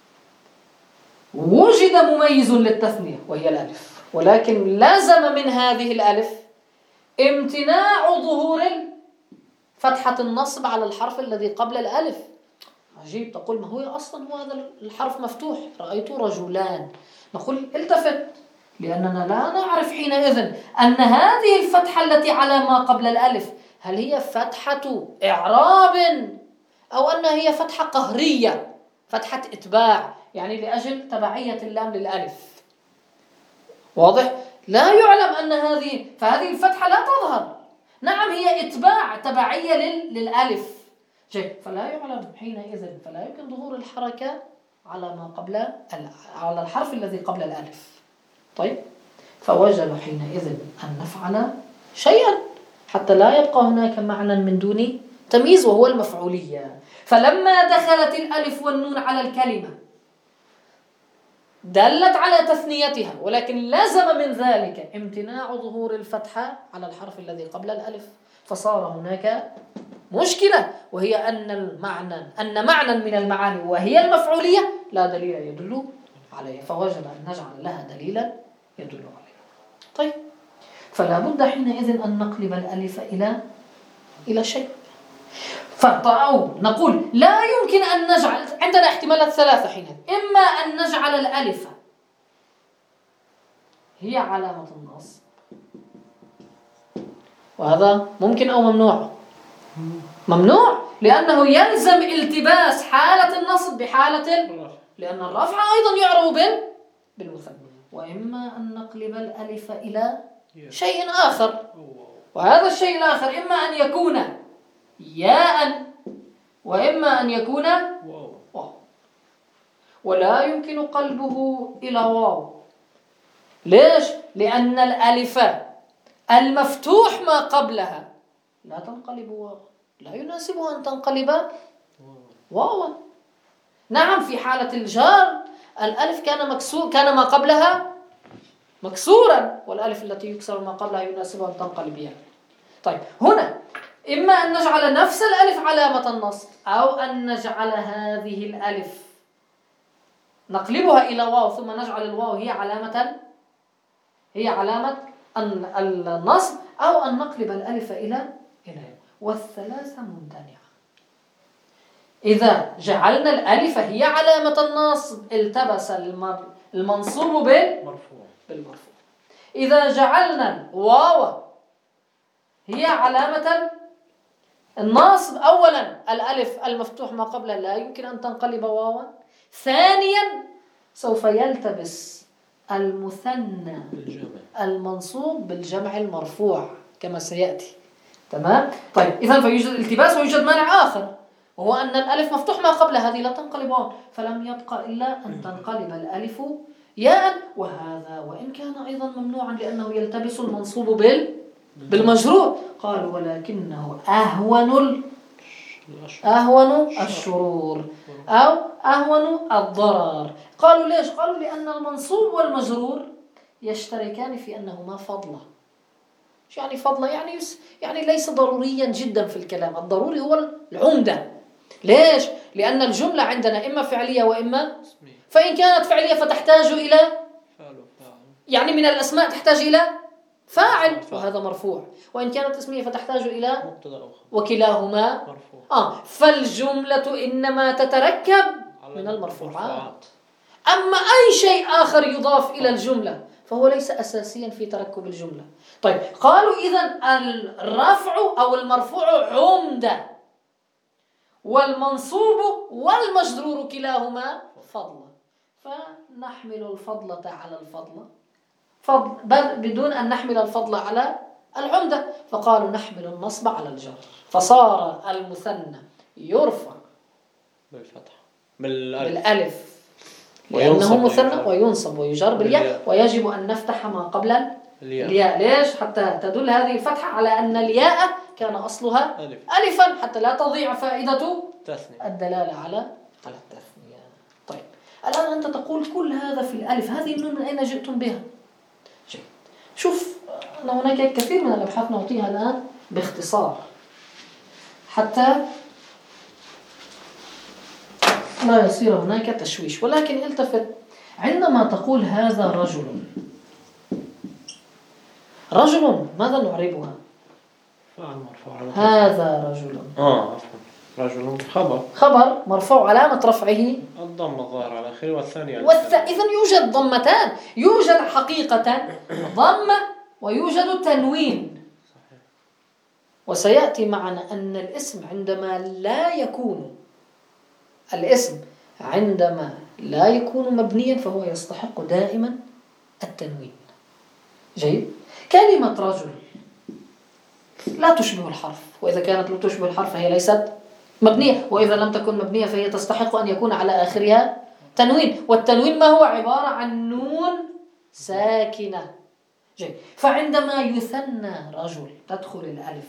وجد مميز للتثنية وهي الألف، ولكن لازم من هذه الألف امتناع ظهور فتحة النصب على الحرف الذي قبل الألف. عجيب، تقول ما هو أصلا هو هذا الحرف مفتوح، رأيت رجلان. نقول التفت، لأننا لا نعرف حينئذ أن هذه الفتحة التي على ما قبل الألف هل هي فتحة إعراب أو أنها هي فتحة قهرية، فتحة إتباع، يعني لأجل تبعية اللام للألف. واضح؟ لا يعلم أن فهذه الفتحة لا تظهر. نعم، هي إتباع تبعية للألف، فلا يعلم حينئذ، فلا يمكن ظهور الحركة على ما قبل على الحرف الذي قبل الألف. طيب، فوجب حينئذ أن نفعل شيئا حتى لا يبقى هناك معنى من دون تمييز، وهو المفعولية. فلما دخلت الألف والنون على الكلمة دلت على تثنيتها، ولكن لازم من ذلك امتناع ظهور الفتحة على الحرف الذي قبل الألف، فصار هناك مشكلة، وهي أن معنى من المعاني وهي المفعولية لا دليل يدل عليها، فوجب أن نجعل لها دليلا يدل عليها. طيب، فلا بد حينئذ أن نقلب الألف إلى شيء. نقول لا يمكن أن نجعل، عندنا احتمالات ثلاثة حينئذ: إما أن نجعل الألف هي علامة النصب، وهذا ممكن أو ممنوع؟ ممنوع، لأنه يلزم التباس حالة النصب بحالة لأن الرفع أيضا يعرب بالمثنى. وإما أن نقلب الألف إلى شيء آخر، وهذا الشيء الآخر إما أن يكون ياء وإما أن يكون واو، ولا يمكن قلبه إلى واو. ليش؟ لأن الألف المفتوح ما قبلها لا تنقلب واو، لا يناسبها أن تنقلب واوا. نعم، في حالة الجار الألف كان ما قبلها مكسورا، والألف التي يكسر ما قبلها يناسبها أن تنقلب ياء. طيب، هنا إما أن نجعل نفس الألف علامة النصب، أو أن نجعل هذه الألف نقلبها إلى واو ثم نجعل الواو هي علامة النصب، أو أن نقلب الألف إلى والثلاثة ممتنعة. إذا جعلنا الألف هي علامة النصب التبس المنصوب بالمرفوع. إذا جعلنا الواو هي علامة النصب، أولا الألف المفتوح ما قبلها لا يمكن أن تنقلب واوا، ثانيا سوف يلتبس المثنى المنصوب بالجمع المرفوع كما سيأتي. تمام؟ طيب إذن فيوجد التباس ويوجد مانع آخر، وهو أن الألف مفتوح ما قبل هذه لا تنقلب واو، فلم يبقى إلا أن تنقلب الألف ياء، وهذا وإن كان أيضا ممنوعا لأنه يلتبس المنصوب بالمجرور. قال ولكنه أهون الشرور أو أهون الضرر. قالوا ليش؟ قالوا لأن المنصوب والمجرور يشتركان في أنهما فضلة. شو يعني فضلة؟ يعني ليس ضروريا جدا في الكلام، الضروري هو العمدة. ليش؟ لأن الجملة عندنا إما فعلية وإما، فإن كانت فعلية فتحتاج إلى يعني من الأسماء تحتاج إلى فاعل وهذا مرفوع، وإن كانت اسمية فتحتاج إلى وكلاهما مرفوع. فالجملة إنما تتركب من المرفوعات. أما أي شيء آخر يضاف إلى الجملة فهو ليس أساسيا في تركب الجملة. طيب قالوا إذن الرفع أو المرفوع عمدة، والمنصوب والمجرور كلاهما فضلا، فنحمل الفضلة على الفضلة بل بدون أن نحمل الفضل على العمدة. فقالوا نحمل النصب على الجر، فصار المثنى يرفع بالألف لأنه مثنى، وينصب ويجر بالياء، ويجب أن نفتح ما قبل الياء. ليش؟ حتى تدل هذه الفتحة على أن الياء كان أصلها ألفا، حتى لا تضيع فائدة الدلالة على التثنية. طيب الآن أنت تقول كل هذا في الألف، هذه النون من أين جئتم بها؟ شوف، أنا هناك كثير من الأبحاث نعطيها الآن باختصار حتى لا يصير هناك تشويش، ولكن التفت عندما تقول هذا رجل ماذا نعربها؟ هذا رجل خبر مرفوع علامة رفعه الضمة الظاهرة على آخره والثانية إذن يوجد ضمتان، يوجد حقيقة ضمة ويوجد تنوين. وسيأتي معنا أن الاسم عندما لا يكون مبنيا فهو يستحق دائما التنوين. جيد؟ كلمة رجل لا تشبه الحرف، وإذا كانت لا تشبه الحرف فهي ليست مبنية، وإذا لم تكن مبنية فهي تستحق أن يكون على آخرها تنوين، والتنوين ما هو؟ عبارة عن نون ساكنة. جيد. فعندما يثنى رجل تدخل الألف،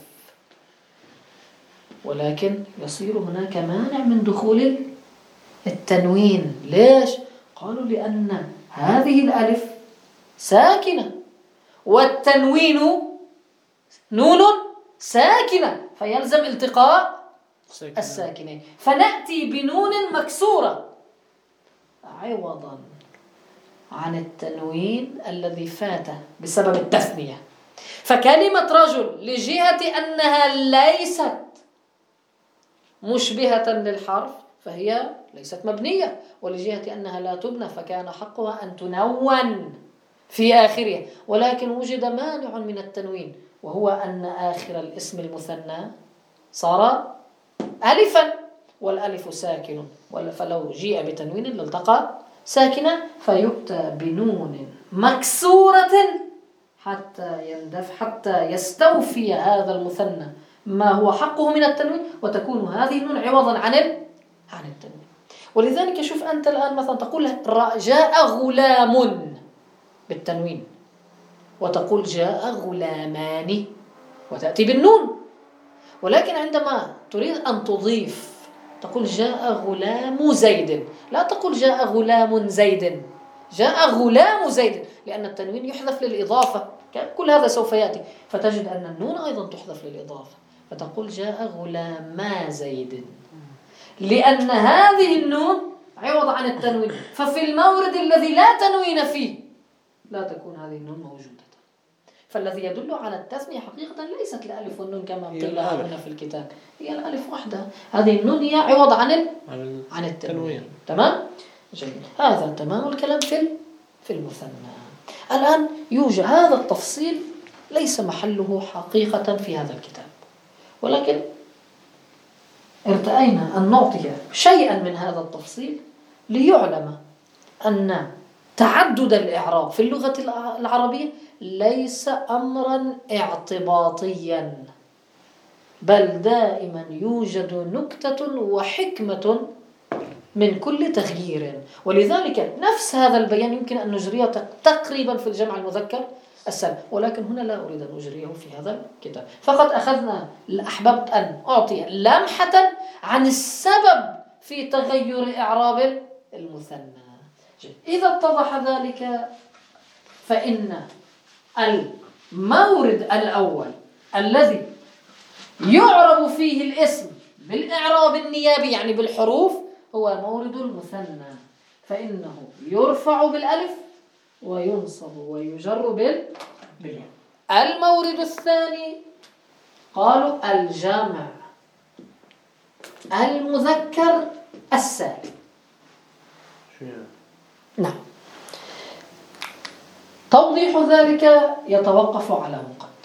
ولكن يصير هناك مانع من دخول التنوين. ليش؟ قالوا لأن هذه الألف ساكنة والتنوين نون ساكنة، فيلزم التقاء الساكنين، فنأتي بنون مكسورة عوضا عن التنوين الذي فات بسبب التثنية. فكلمة رجل لجهة أنها ليست مشبهة للحرف فهي ليست مبنية، ولجهة أنها لا تبنى فكان حقها أن تنون في آخرها، ولكن وجد مانع من التنوين، وهو أن آخر الاسم المثنى صار ألفا، والألف ساكن، فلو جيء بتنوين لالتقى ساكنة، فيؤتى بنون مكسورة حتى يستوفي هذا المثنى ما هو حقه من التنوين، وتكون هذه النون عوضا عن التنوين. ولذلك شوف أنت الآن مثلا تقول جاء غلام بالتنوين، وتقول جاء غلامان وتأتي بالنون، ولكن عندما تريد أن تضيف تقول جاء غلام زيد، لا تقول جاء غلام زيد، جاء غلام زيد، لأن التنوين يحذف للإضافة. كل هذا سوف يأتي، فتجد أن النون أيضا تحذف للإضافة، فتقول جاء غلاما زيد، لأن هذه النون عوض عن التنوين، ففي المورد الذي لا تنوين فيه لا تكون هذه النون موجودة. فالذي يدل على التثنية حقيقة ليست الألف والنون كما قيل هنا في الكتاب، هي الألف وحدها. هذه النون هي عوض عن التنوين. تمام؟ جيد. هذا تمام الكلام في المثنى. الآن يوجد هذا التفصيل ليس محله حقيقة في هذا الكتاب، ولكن ارتأينا أن نعطي شيئا من هذا التفصيل ليعلم أن تعدد الإعراب في اللغة العربية ليس أمرا اعتباطيا، بل دائما يوجد نكتة وحكمة من كل تغيير. ولذلك نفس هذا البيان يمكن أن نجريه تقريبا في الجمع المذكر السالم، ولكن هنا لا أريد أن أجريه في هذا الكتاب. فقط أخذنا، أحببت أن أعطي لمحة عن السبب في تغير إعراب المثنى. إذا اتضح ذلك فإن المورد الأول الذي يعرب فيه الاسم بالإعراب النيابي يعني بالحروف هو مورد المثنى، فإنه يرفع بالألف وينصب ويجر بالياء. المورد الثاني قالوا الجمع المذكر السالم. نعم. توضيح ذلك يتوقف على مقدمة.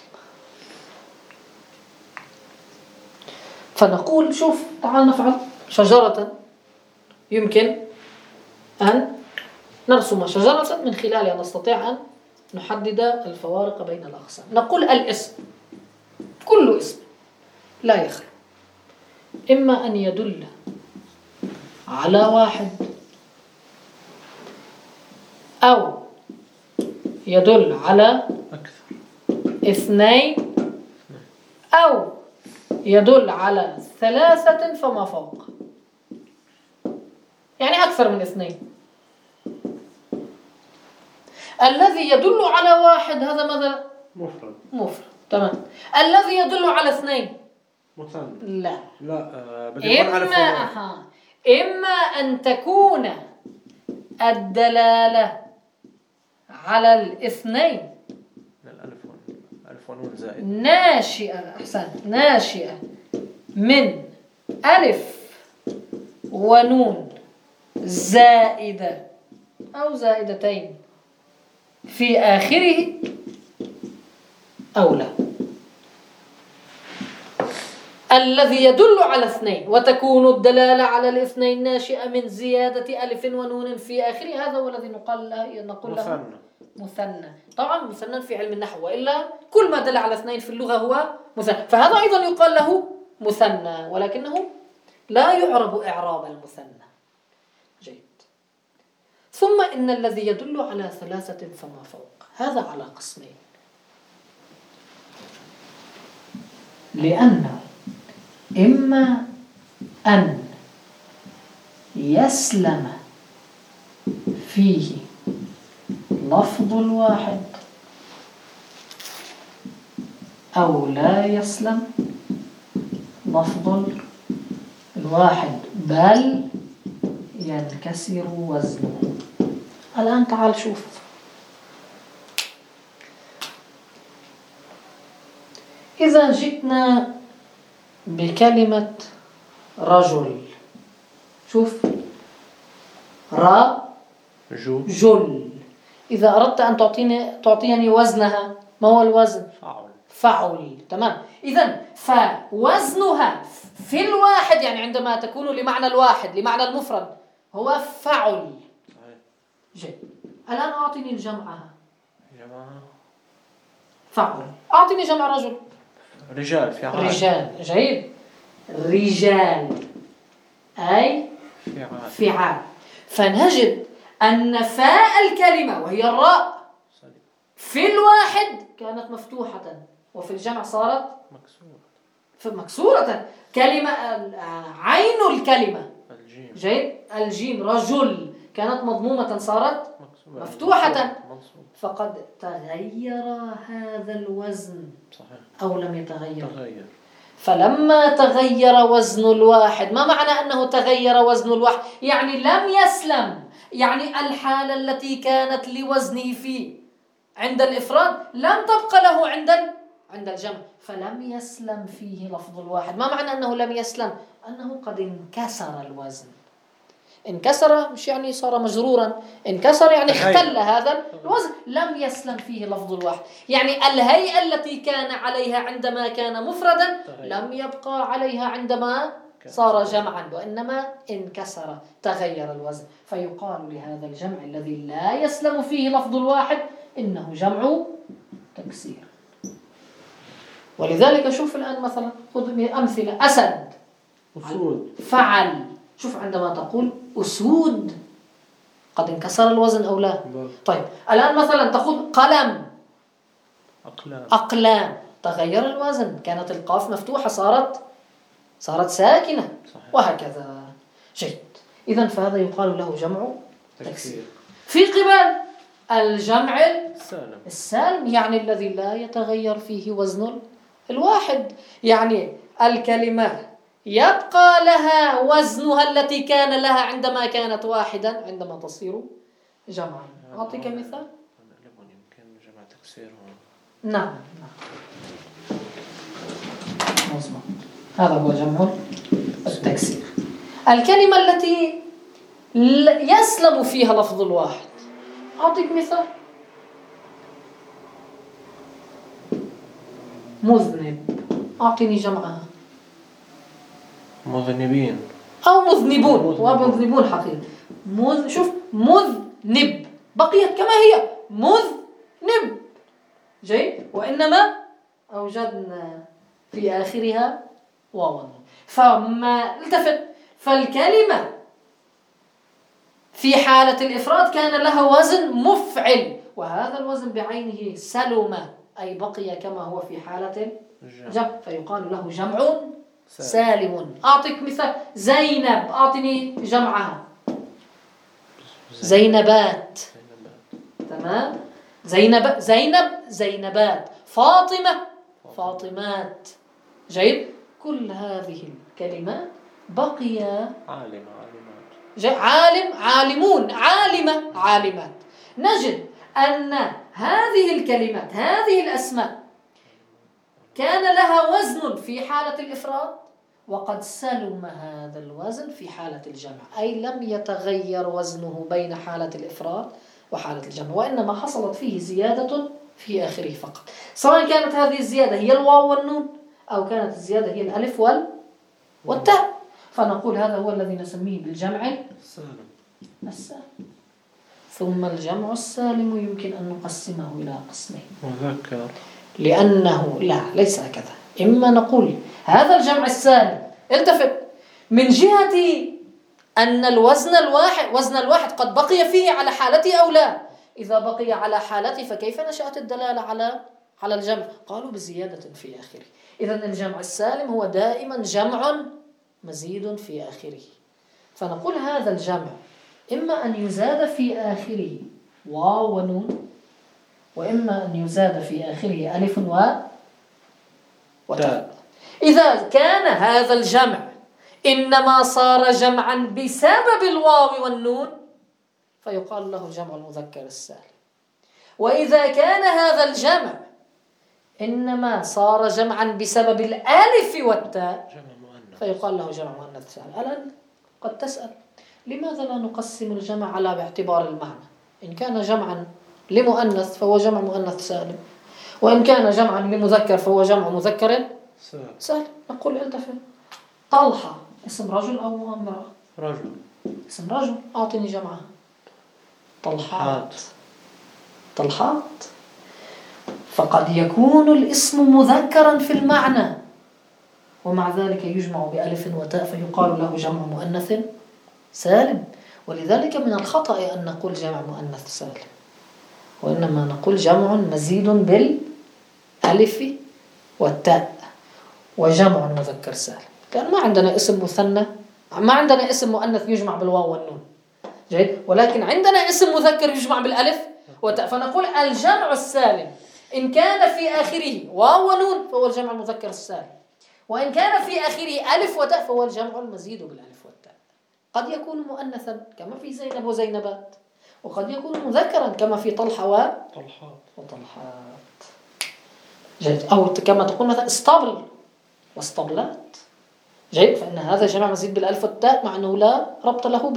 فنقول شوف، تعال نفعل شجرة، يمكن أن نرسم شجرة من خلالها نستطيع أن نحدد الفوارق بين الأقسام. نقول الاسم، كل اسم لا يخلو إما أن يدل على واحد أو يدل على اثنين أو يدل على ثلاثة فما فوق، يعني أكثر من اثنين. الذي يدل على واحد هذا ماذا؟ مفرد. تمام. الذي يدل على اثنين مثنى. لا إما أن تكون الدلالة على الاثنين ألف ونون زائد ناشئة، أحسن، ناشئة من ألف ونون زائدة أو زائدتين في آخره أو لا. الذي يدل على اثنين وتكون الدلالة على الاثنين ناشئة من زيادة ألف ونون في آخره، هذا هو الذي نقول له مثنى. طبعا مثنى في علم النحو، وإلا كل ما دل على اثنين في اللغة هو مثنى، فهذا أيضا يقال له مثنى، ولكنه لا يعرب إعراب المثنى. جيد. ثم إن الذي يدل على ثلاثة فما فوق هذا على قسمين، لأنه إما أن يسلم فيه لفظ الواحد أو لا يسلم لفظ الواحد بل ينكسر وزنه. الآن تعال شوف، إذا جئنا بكلمة رجل، شوف رجل، إذا أردت أن تعطيني وزنها، ما هو الوزن؟ فعل. تمام. إذن فوزنها في الواحد يعني عندما تكون لمعنى الواحد لمعنى المفرد هو فعل. جيد. الآن أعطيني الجمعها. فعل. أعطيني جمع رجل. رجال. جيد. رجال أي فعال. فنجد أن فاء الكلمة وهي الراء في الواحد كانت مفتوحة وفي الجمع صارت مكسورة. كلمة عين الكلمة جيد الجيم رجل كانت مضمومة صارت مفتوحة. فقد تغير هذا الوزن أو لم يتغير؟ فلما تغير وزن الواحد، ما معنى أنه تغير وزن الواحد؟ يعني لم يسلم، يعني الحالة التي كانت لوزنه فيه عند الإفراد لم تبقى له عند الجمع، فلم يسلم فيه لفظ الواحد. ما معنى أنه لم يسلم؟ أنه قد انكسر الوزن. انكسر مش يعني صار مجرورا، انكسر يعني اختل هذا الوزن، لم يسلم فيه لفظ الواحد. يعني الهيئة التي كان عليها عندما كان مفردا لم يبقى عليها عندما صار جمعا، وإنما انكسر، تغير الوزن. فيقال لهذا الجمع الذي لا يسلم فيه لفظ الواحد إنه جمع تكسير. ولذلك شوف الآن مثلا خذ أمثلة: أسد، أسود، فعل. شوف عندما تقول أسود قد انكسر الوزن أو لا؟ طيب الآن مثلا تقول قلم، أقلام، تغير الوزن، كانت القاف مفتوحة صارت ساكنة. صحيح. وهكذا. جيد. إذن فهذا يقال له جمع تكسير. في قبل الجمع السالم يعني الذي لا يتغير فيه وزن الواحد، يعني الكلمة يبقى لها وزنها التي كان لها عندما كانت واحدا، عندما تصير جمعا. أعطيك مثال. يمكن جمع تكسير. نعم. مظبوط. هذا هو جمع التكسير. الكلمة التي يسلم فيها لفظ الواحد. أعطيك مثال: مذنب. أعطيني جمعها. مذنبين أو مذنبون. ومذنبون حقيقي. شوف مذنب بقيت كما هي مذنب. جيد. وإنما أوجدنا في آخرها واو. فما التفت، فالكلمة في حالة الإفراد كان لها وزن مفعل، وهذا الوزن بعينه سلم، أي بقي كما هو في حالة الجمع، فيقال له جمع سالم. أعطيك مثال: زينب. أعطني جمعها. زينبات. تمام. زينب زينبات. فاطمة فاطمات. جيد. كل هذه الكلمات بقي عالم عالمون، عالمة عالمات. نجد أن هذه الكلمات، هذه الأسماء كان لها وزن في حالة الإفراد، وقد سلم هذا الوزن في حالة الجمع، أي لم يتغير وزنه بين حالة الإفراد وحالة الجمع، وإنما حصلت فيه زيادة في آخره فقط، سواء كانت هذه الزيادة هي الواو والنون أو كانت الزيادة هي الألف والتاء. فنقول هذا هو الذي نسميه بالجمع السالم. ثم الجمع السالم يمكن أن نقسمه إلى قسمين. مذكر. لأنه ليس هكذا. إما نقول هذا الجمع السالم، التفت، من جهة أن وزن الواحد قد بقي فيه على حالته أو لا. إذا بقي على حالته فكيف نشأت الدلالة على الجمع؟ قالوا بزيادة في آخره. إذن الجمع السالم هو دائما جمع مزيد في آخره. فنقول هذا الجمع إما أن يزاد في آخره واو ونون، وإما أن يزاد في آخره ألف وتاء. إذا كان هذا الجمع إنما صار جمعا بسبب الواو والنون فيقال له جمع المذكر السالم. وإذا كان هذا الجمع إنما صار جمعا بسبب الألف والتاء فيقال له جمع مؤنث سالم. الآن قد تسأل: لماذا لا نقسم الجمع على باعتبار المعنى؟ إن كان جمعا لمؤنث فهو جمع مؤنث سالم، وإن كان جمعا لمذكر فهو جمع مذكر سالم. نقول التفت: طلحة اسم رجل أو امرأة؟ رجل. اسم رجل. أعطني جمعها. طلحات. فقد يكون الاسم مذكرا في المعنى ومع ذلك يجمع بألف وتاء فيقال له جمع مؤنث سالم. ولذلك من الخطأ أن نقول جمع مؤنث سالم، وإنما نقول جمع مزيد بالألف والتاء وجمع مذكر سالم، لأن ما عندنا اسم مثنى، ما عندنا اسم مؤنث يجمع بالواو والنون. جيد. ولكن عندنا اسم مذكر يجمع بالألف والتاء، فنقول الجمع السالم إن كان في آخره واو ونون فهو الجمع المذكر السالم، وإن كان في آخره ألف وتاء فهو الجمع المزيد بالألف والتاء. قد يكون مؤنثا كما في زينب وزينبات، وقد يكون مذكرا كما في طلحة وطلحات. جيد. أو كما تقول مثلا اسطبل واسطبلات. جيد. فإن هذا جمع مزيد بالألف والتاء مع أنه لا ربط له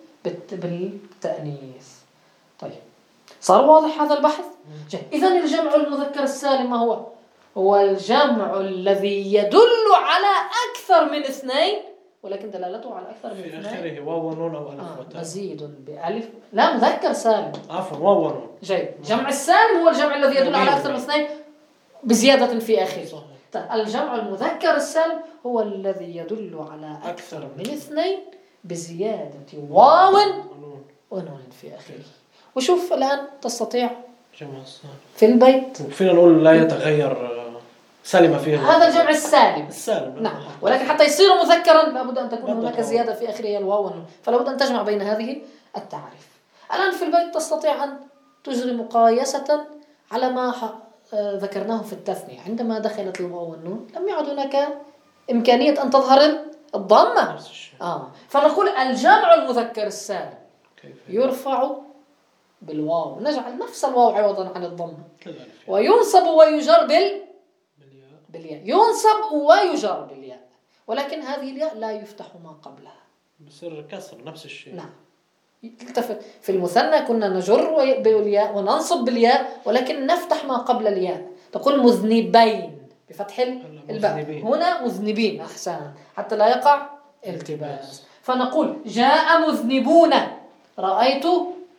بالتأنيث. طيب صار واضح هذا البحث؟ جيد. إذن الجمع المذكر السالم ما هو؟ هو الجمع الذي يدل على أكثر من اثنين ولكن دلالته على أكثر من اثنين. في آخره واو ونون أو ألف وتاء. مزيد بألف. لا مذكر سالم. عفوا واو ونون. جيد. جمع السالم هو الجمع الذي يدل على أكثر من اثنين بزيادة في آخره. الجمع المذكر السالم هو الذي يدل على أكثر من اثنين بزيادة واو ونون في آخره. وشوف الآن تستطيع في البيت فينا نقول لا يتغير سالم فيه هذا الجمع السالم. نعم. ولكن حتى يصير مذكرا لابد أن تكون هناك زيادة في آخره الواو والنون، فلا بد أن تجمع بين هذه التعريف. الآن في البيت تستطيع أن تجري مقايسة على ما ذكرناه في التثنية. عندما دخلت الواو والنون لم يعد هناك إمكانية أن تظهر الضمة. فنقول الجمع المذكر السالم يرفع بالواو، نجعل نفس الواو عوضا عن الضمة، وينصب ويجر بالياء. ينصب ويجر بالياء، ولكن هذه الياء لا يفتح ما قبلها، بصير كسر نفس الشيء. نعم. في المثنى كنا نجر بالياء وننصب بالياء، ولكن نفتح ما قبل الياء. تقول مذنبين بفتح الباء، هنا مذنبين. أحسن، حتى لا يقع التباس. فنقول جاء مذنبون، رأيت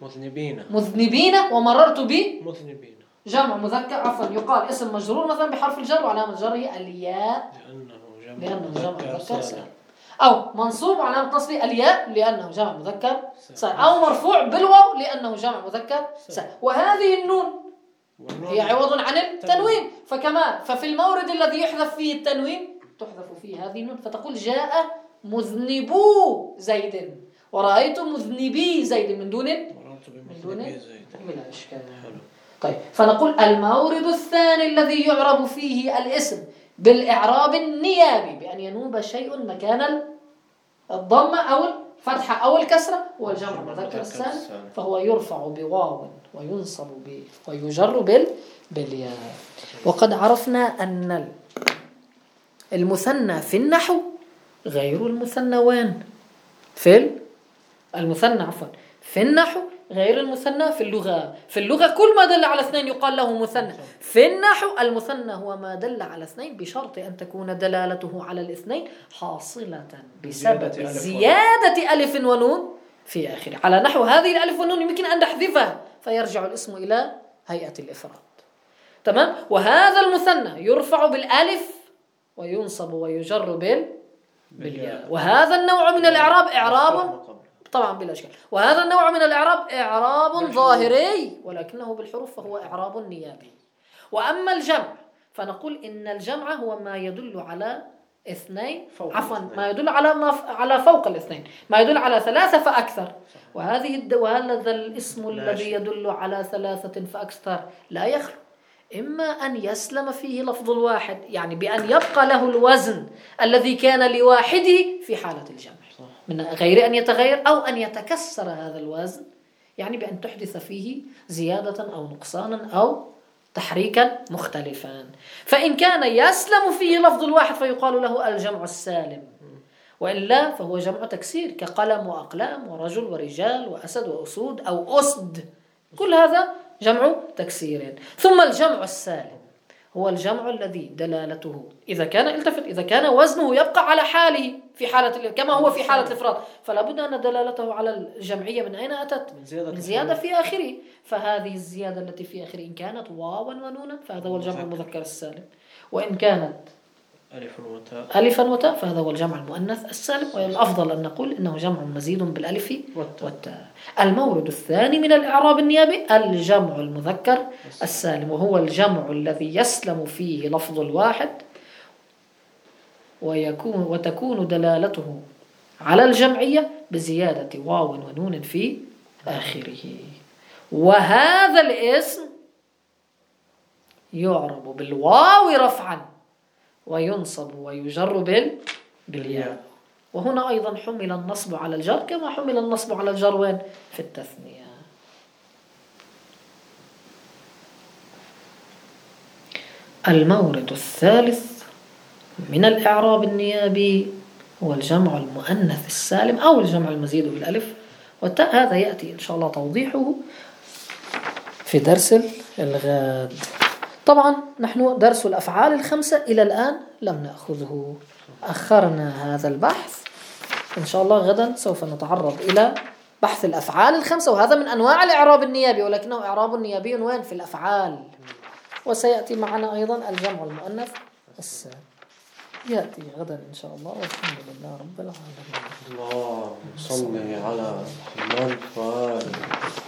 مذنبين ومررت بمذنبين. جمع مذكر عفوا يقال اسم مجرور مثلا بحرف الجر وعلامة جره الياء لأنه جمع مذكر سالم، أو منصوب علامة نصبه الياء لأنه جمع مذكر سالم، أو مرفوع بالواو لأنه جمع مذكر سالم. وهذه النون هي عوض عن التنوين، ففي المورد الذي يحذف فيه التنوين تحذف فيه هذه النون، فتقول جاء مذنبو زيد ورأيت مذنبي زيد من دون بلا إشكال. طيب فنقول المورد الثاني الذي يعرب فيه الاسم بالإعراب النيابي بأن ينوب شيء مكان الضمة أو الفتحة أو الكسرة هو الجمع المذكر السالم، فهو يرفع بواو وينصب ويجر بالياء. وقد عرفنا أن المثنى في النحو غير المثنوان في المثنى في النحو غير المثنى في اللغة. في اللغة كل ما دل على اثنين يقال له مثنى. في النحو المثنى هو ما دل على اثنين بشرط أن تكون دلالته على الاثنين حاصلة بسبب زيادة ألف ونون في آخره. على نحو هذه الألف والنون يمكن أن نحذفها فيرجع الاسم إلى هيئة الإفراد. تمام. وهذا المثنى يرفع بالألف وينصب ويجر بالياء. وهذا النوع من الإعراب إعراب طبعا بلا إشكال. وهذا النوع من الإعراب إعراب ظاهري ولكنه بالحروف فهو إعراب نيابي. وأما الجمع فنقول إن الجمع هو ما يدل على اثنين ما يدل على فوق الاثنين، ما يدل على ثلاثة فأكثر. وهذا الاسم الذي يدل على ثلاثة فأكثر لا يخلو إما أن يسلم فيه لفظ الواحد، يعني بأن يبقى له الوزن الذي كان لواحده في حالة الجمع من غير أن يتغير، أو أن يتكسر هذا الوزن، يعني بأن تحدث فيه زيادة أو نقصانا أو تحريكا مختلفا. فإن كان يسلم فيه لفظ الواحد فيقال له الجمع السالم، وإلا فهو جمع تكسير كقلم وأقلام ورجل ورجال وأسد وأسود أو أسد، كل هذا جمع تكسير. ثم الجمع السالم هو الجمع الذي دلالته إذا كان وزنه يبقى على حاله في حالة كما هو في حالة الإفراد، فلا بد أن دلالته على الجمعية من أين أتت؟ من زيادة في آخره. فهذه الزيادة التي في آخره إن كانت واوا ونونا فهذا هو الجمع المذكر السالم، وإن كانت ألفا وتاء فهذا هو الجمع المؤنث السالم. والأفضل أن نقول إنه جمع مزيد بالألف والتاء. المورد الثاني من الإعراب النيابي الجمع المذكر السالم، وهو الجمع الذي يسلم فيه لفظ الواحد وتكون دلالته على الجمعية بزيادة واو ونون في آخره. وهذا الاسم يعرب بالواو رفعا وينصب ويجر بالياء. وهنا أيضا حمل النصب على الجر كما حمل النصب على الجر وين؟ في التثنية. المورد الثالث من الإعراب النيابي هو الجمع المؤنث السالم أو الجمع المزيد بالألف والتاء. هذا يأتي إن شاء الله توضيحه في درس الغد. طبعا نحن درس الأفعال الخمسة إلى الآن لم نأخذه، أخرنا هذا البحث. إن شاء الله غدا سوف نتعرض إلى بحث الأفعال الخمسة، وهذا من أنواع الإعراب النيابي، ولكنه إعراب نيابي وين؟ في الأفعال. وسيأتي معنا أيضا الجمع المؤنث السالم، يأتي غدا إن شاء الله، والحمد لله رب العالمين. اللهم صل على محمد وآله.